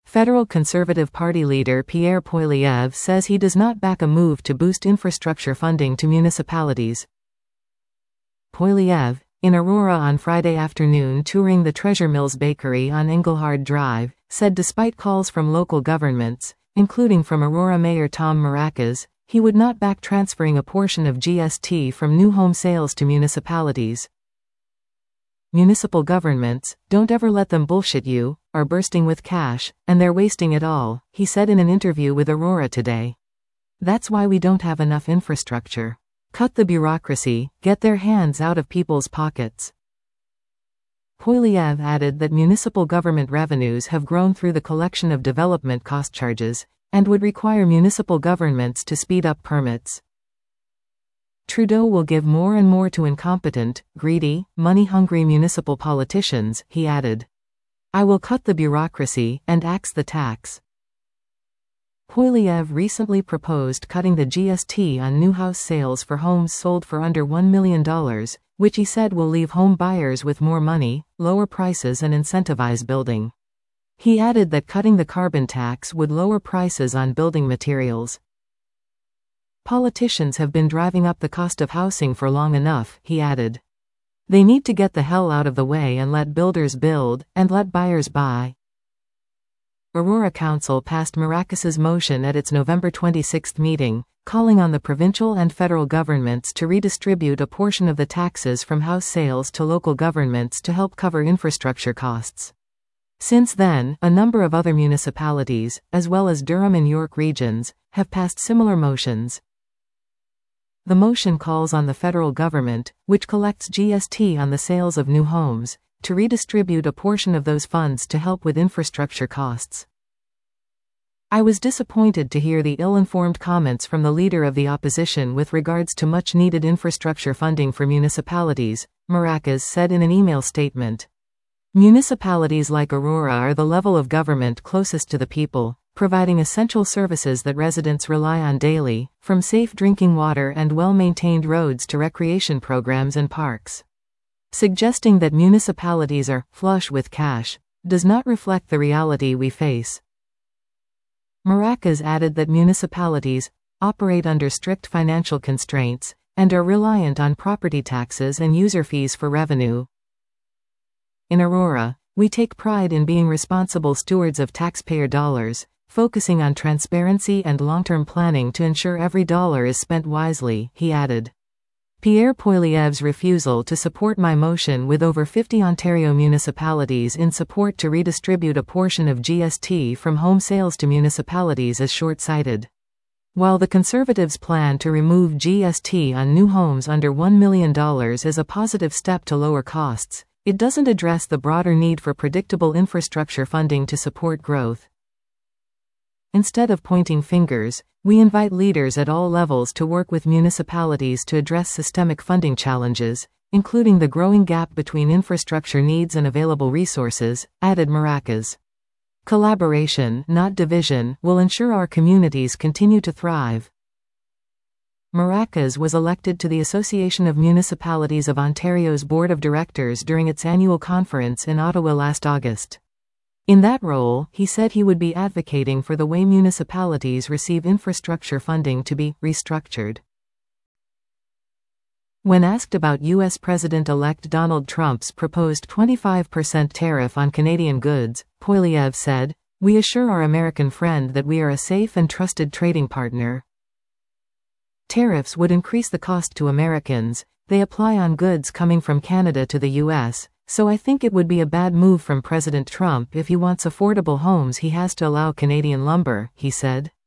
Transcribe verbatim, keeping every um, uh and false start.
Federal Conservative Party leader Pierre Poilievre says he does not back a move to boost infrastructure funding to municipalities. Poilievre, in Aurora on Friday afternoon touring the Treasure Mills Bakery on Engelhard Drive, said despite calls from local governments, including from Aurora Mayor Tom Maracas, he would not back transferring a portion of G S T from new home sales to municipalities. Municipal governments, don't ever let them bullshit you, are bursting with cash, and they're wasting it all, he said in an interview with Aurora Today. That's why we don't have enough infrastructure. Cut the bureaucracy, get their hands out of people's pockets. Poilievre added that municipal government revenues have grown through the collection of development cost charges, and would require municipal governments to speed up permits. Trudeau will give more and more to incompetent, greedy, money-hungry municipal politicians, he added. I will cut the bureaucracy and axe the tax. Poilievre recently proposed cutting the G S T on new house sales for homes sold for under one million dollars, which he said will leave home buyers with more money, lower prices and incentivize building. He added that cutting the carbon tax would lower prices on building materials. Politicians have been driving up the cost of housing for long enough, he added. They need to get the hell out of the way and let builders build, and let buyers buy. Aurora Council passed Maracas's motion at its November twenty-sixth meeting, calling on the provincial and federal governments to redistribute a portion of the taxes from house sales to local governments to help cover infrastructure costs. Since then, a number of other municipalities, as well as Durham and York regions, have passed similar motions. The motion calls on the federal government, which collects G S T on the sales of new homes, to redistribute a portion of those funds to help with infrastructure costs. I was disappointed to hear the ill-informed comments from the leader of the opposition with regards to much-needed infrastructure funding for municipalities, Maracas said in an email statement. Municipalities like Aurora are the level of government closest to the people, providing essential services that residents rely on daily, from safe drinking water and well-maintained roads to recreation programs and parks. Suggesting that municipalities are flush with cash does not reflect the reality we face. Maracas added that municipalities operate under strict financial constraints and are reliant on property taxes and user fees for revenue. In Aurora, we take pride in being responsible stewards of taxpayer dollars, focusing on transparency and long-term planning to ensure every dollar is spent wisely, he added. Pierre Poilievre's refusal to support my motion with over fifty Ontario municipalities in support to redistribute a portion of G S T from home sales to municipalities is short-sighted. While the Conservatives' plan to remove G S T on new homes under one million dollars is a positive step to lower costs, it doesn't address the broader need for predictable infrastructure funding to support growth. Instead of pointing fingers, we invite leaders at all levels to work with municipalities to address systemic funding challenges, including the growing gap between infrastructure needs and available resources, added Maracas. Collaboration, not division, will ensure our communities continue to thrive. Maracas was elected to the Association of Municipalities of Ontario's Board of Directors during its annual conference in Ottawa last August. In that role, he said he would be advocating for the way municipalities receive infrastructure funding to be restructured. When asked about U S President-elect Donald Trump's proposed twenty-five percent tariff on Canadian goods, Poilievre said, "We assure our American friend that we are a safe and trusted trading partner. Tariffs would increase the cost to Americans. They apply on goods coming from Canada to the U S, so I think it would be a bad move from President Trump if he wants affordable homes he has to allow Canadian lumber," he said.